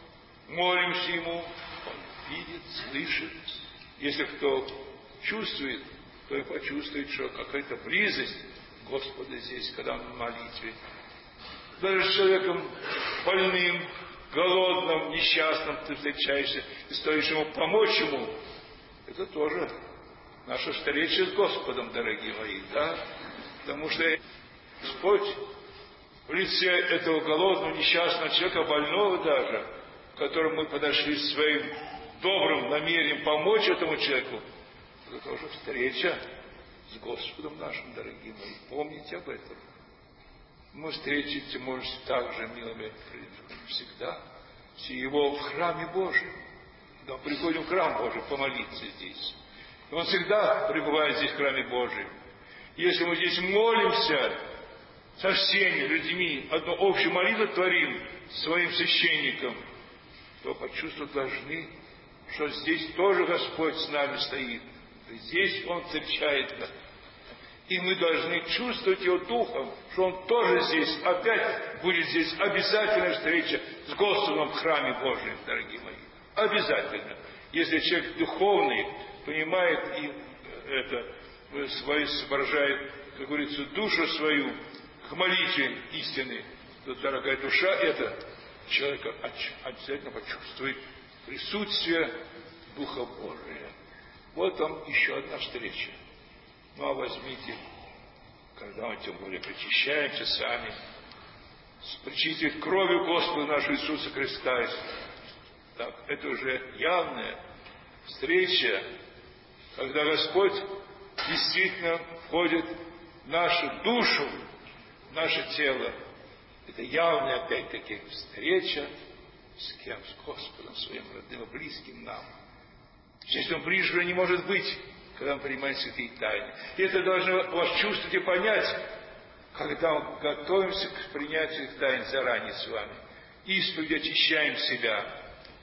молимся ему, он видит, слышит. Если кто чувствует, то и почувствует, что какая-то близость Господа здесь, когда он в молитве. Даже с человеком больным, голодным, несчастным ты встречаешься и стоишь ему помочь ему, это тоже наша встреча с Господом, дорогие мои, да? Потому что Господь в лице этого голодного, несчастного человека, больного даже, к которому мы подошли своим добрым намерением помочь этому человеку, это тоже встреча с Господом нашим, дорогие мои. Помните об этом. Мы встретите, может, так же, милыми, всегда, все его в храме Божьем. Когда мы приходим в храм Божий помолиться здесь. И он всегда пребывает здесь в храме Божьем. Если мы здесь молимся со всеми людьми, одну общую молитву творим своим священникам, то почувствовать должны, что здесь тоже Господь с нами стоит. Здесь Он встречает нас. И мы должны чувствовать Его Духом, что Он тоже здесь, опять будет здесь обязательная встреча с Господом в храме Божьем, дорогие мои. Обязательно. Если человек духовный, понимает и это, соображает, как говорится, душу свою к молитве истины, то, дорогая душа, это человека обязательно почувствует присутствие Духа Божия. Вот там еще одна встреча. Ну, а возьмите, когда мы тем более причащаемся сами, с причистой кровью Господа нашего Иисуса Христа. Так, это уже явная встреча, когда Господь действительно входит в нашу душу, в наше тело. Это явная, опять-таки, встреча с кем? С Господом своим родным и близким нам. Если он ближе не может быть, когда мы принимаем святые тайны. И это должно вас чувствовать и понять, когда мы готовимся к принятию святых тайн заранее с вами. Исповедью очищаем себя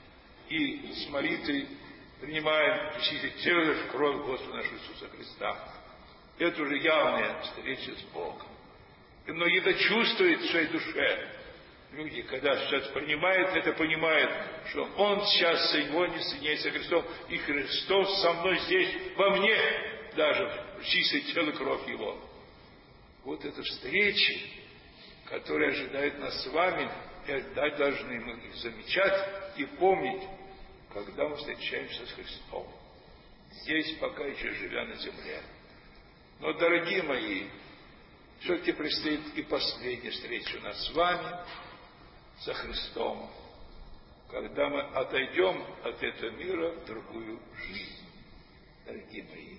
и с молитвой принимаем причистить тело в кровь Господа нашего Иисуса Христа. Это уже явная встреча с Богом. И многие это чувствуют в своей душе. Люди, когда сейчас принимают это, понимают, что Он сейчас сегодня соединяется с Христом, и Христос со мной здесь, во мне, даже чистое тело и кровь Его. Вот это встречи, которые ожидают нас с вами, и ожидать должны мы их замечать и помнить, когда мы встречаемся с Христом. Здесь, пока еще живя на земле. Но, дорогие мои, все-таки предстоит и последняя встреча у нас с вами, со Христом, когда мы отойдем от этого мира в другую жизнь, дорогие мои.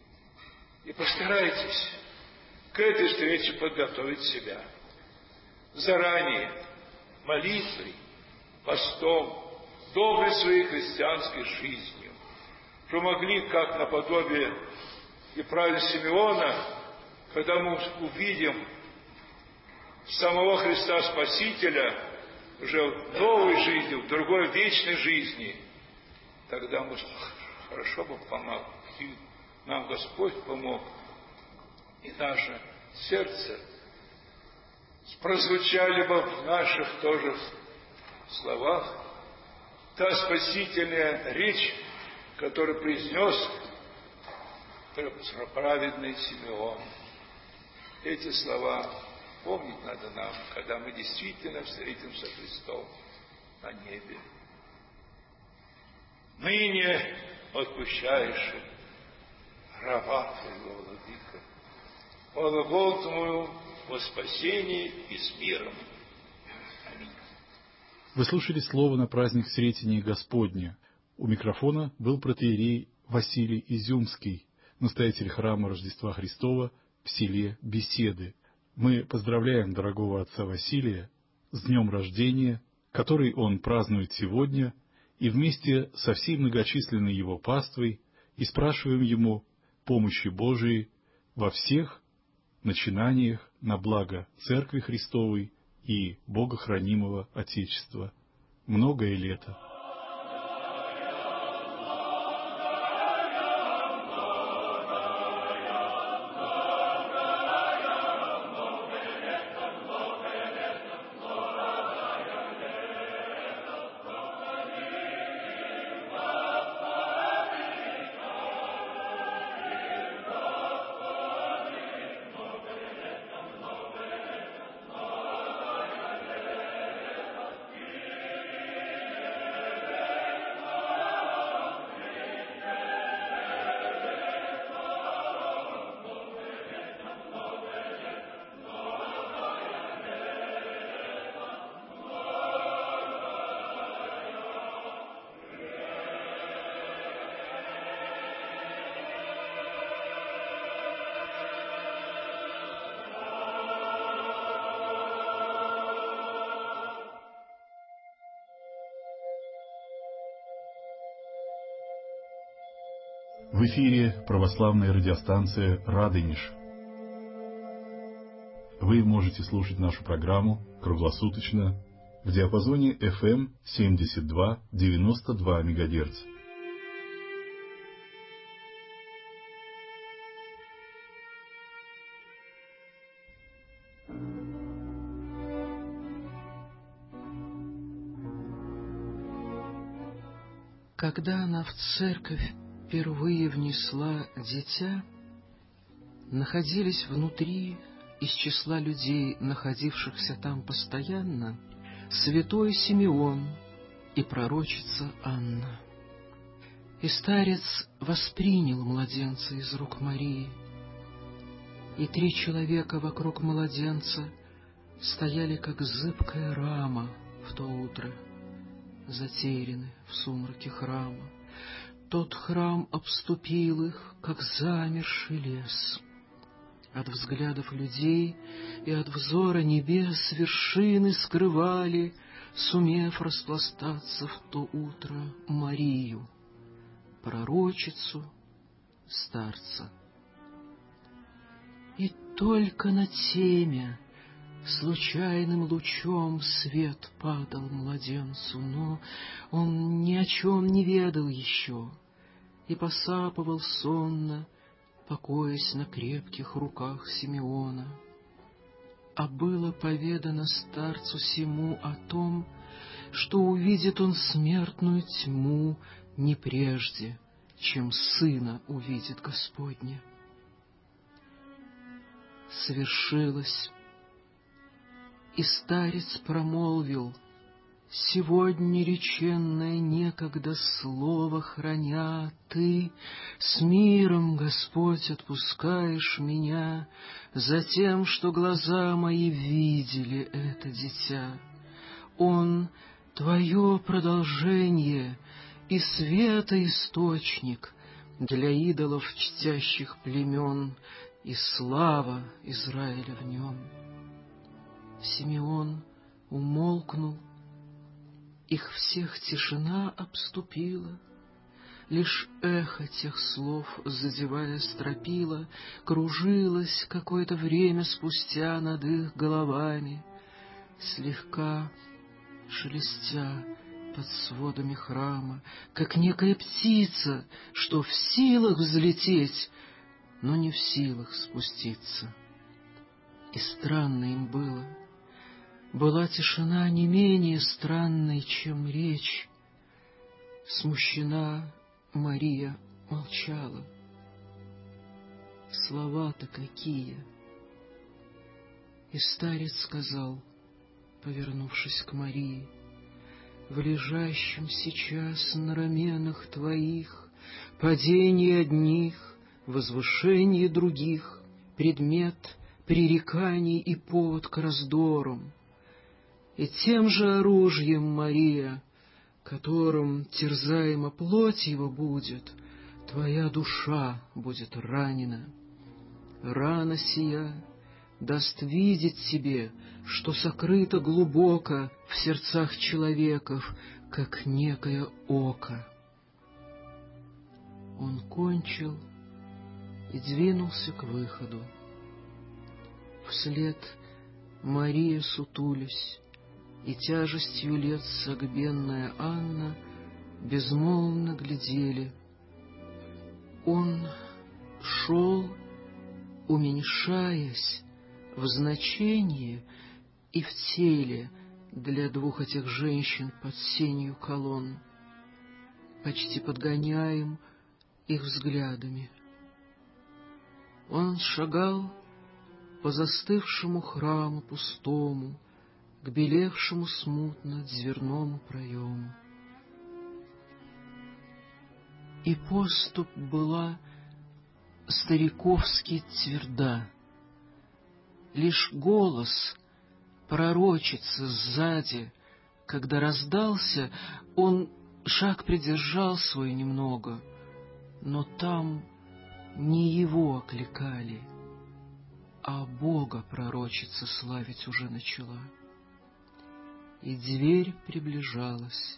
И постарайтесь к этой встрече подготовить себя заранее, молитвой, постом, доброй своей христианской жизнью, что могли, как наподобие и праведного Симеона, когда мы увидим самого Христа Спасителя уже в новой жизни, в другой вечной жизни, тогда мы хорошо бы помог, и нам Господь помог, и наше сердце прозвучали бы в наших тоже словах та спасительная речь, которую произнес праведный Симеон. Эти слова помнить надо нам, когда мы действительно встретимся с Христом на небе. Ныне отпущаешь раба Твоего, Владыка, глагол Твою во спасении и с миром. Аминь. Вы слушали слово на праздник Сретения Господня. У микрофона был протоиерей Василий Изюмский, настоятель храма Рождества Христова в селе Беседы. Мы поздравляем дорогого отца Василия с днем рождения, который он празднует сегодня, и вместе со всей многочисленной его паствой и спрашиваем Ему помощи Божией во всех начинаниях на благо Церкви Христовой и богохранимого Отечества. Многое лето. В эфире православная радиостанция «Радонеж». Вы можете слушать нашу программу круглосуточно в диапазоне FM 72-92 МГц. Когда она в церковь впервые внесла дитя, находились внутри, из числа людей, находившихся там постоянно, святой Симеон и пророчица Анна. И старец воспринял младенца из рук Марии, и 3 человека вокруг младенца стояли, как зыбкая рама в то утро, затеряны в сумраке храма. Тот храм обступил их, как замерший лес. От взглядов людей и от взора небес вершины скрывали, сумев распластаться в то утро, Марию, пророчицу старца. И только на темя случайным лучом свет падал младенцу, но он ни о чем не ведал еще и посапывал сонно, покоясь на крепких руках Симеона. А было поведано старцу сему о том, что увидит он смертную тьму не прежде, чем Сына увидит Господня. Свершилось, и старец промолвил: «Сегодня реченное некогда слово храня, Ты с миром, Господь, отпускаешь меня, за тем, что глаза мои видели это дитя. Он — Твое продолжение и света источник для идолов чтящих племен, и слава Израиля в нем». Симеон умолкнул. Их всех тишина обступила, лишь эхо тех слов, задевая стропила, кружилось какое-то время спустя над их головами, слегка шелестя под сводами храма, как некая птица, что в силах взлететь, но не в силах спуститься. И странно им было. Была тишина не менее странной, чем речь. Смущена Мария молчала. Слова-то какие! И старец сказал, повернувшись к Марии: «В лежащем сейчас на раменах твоих падение одних, возвышение других, предмет пререканий и повод к раздорам. И тем же оружием, Мария, которым терзаема плоть его будет, твоя душа будет ранена. Рана сия даст видеть себе, что сокрыто глубоко в сердцах человеков, как некое око». Он кончил и двинулся к выходу. Вслед Мария, сутулясь, и тяжестью лет согбенная Анна безмолвно глядели. Он шел, уменьшаясь в значении и в теле для двух этих женщин под сенью колонн, почти подгоняем их взглядами. Он шагал по застывшему храму пустому, к белевшему смутно дверному проему. И поступь была стариковски тверда. Лишь голос пророчицы сзади, когда раздался, он шаг придержал свой немного, но там не его окликали, а Бога пророчица славить уже начала. И дверь приближалась.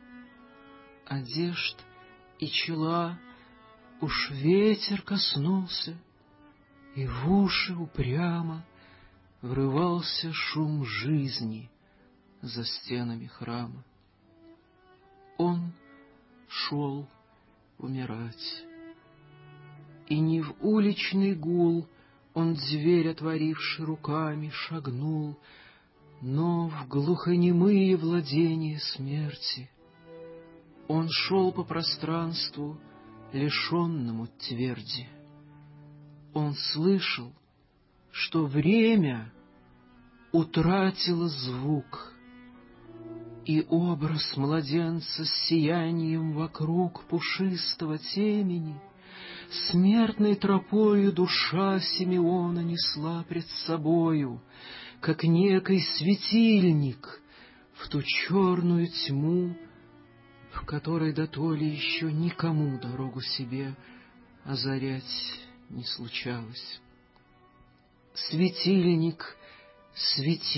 Одежд и чела уж ветер коснулся, и в уши упрямо врывался шум жизни за стенами храма. Он шел умирать, и не в уличный гул он, дверь отворивши руками, шагнул, но в глухонемые владения смерти. Он шел по пространству, лишенному тверди. Он слышал, что время утратило звук, и образ младенца с сиянием вокруг пушистого темени смертной тропою душа Симеона несла пред собою, как некий светильник, в ту черную тьму, в которой дотоле еще никому дорогу себе озарять не случалось. Светильник светил